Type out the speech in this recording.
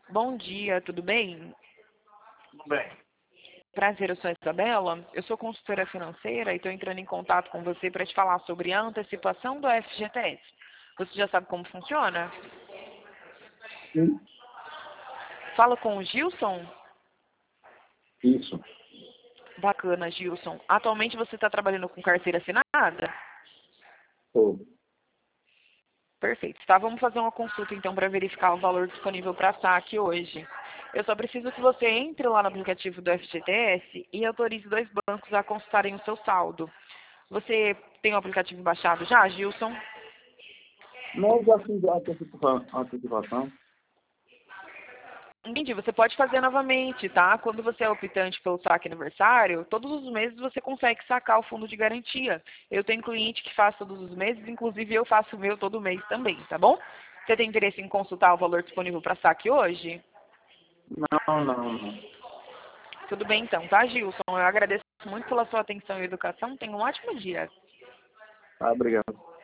Bom dia, tudo bem? Tudo bem. Prazer, eu sou a Isabela. Eu sou consultora financeira e estou entrando em contato com você para te falar sobre a antecipação do FGTS. Você já sabe como funciona? Sim. Fala com o Gilson? Isso. Bacana, Gilson. Atualmente você está trabalhando com carteira assinada? Tô. Perfeito. Tá, vamos fazer uma consulta então para verificar o valor disponível para saque hoje. Eu só preciso que você entre lá no aplicativo do FGTS e autorize dois bancos a consultarem o seu saldo. Você tem o aplicativo baixado já, Gilson? Não, já fiz a antecipação. Entendi, você pode fazer novamente, tá? Quando você é optante pelo saque aniversário, todos os meses você consegue sacar o fundo de garantia. Eu tenho cliente que faz todos os meses, inclusive eu faço o meu todo mês também, tá bom? Você tem interesse em consultar o valor disponível para saque hoje? Não. Tudo bem então, tá, Gilson? Eu agradeço muito pela sua atenção e educação. Tenha um ótimo dia. Tá, obrigado.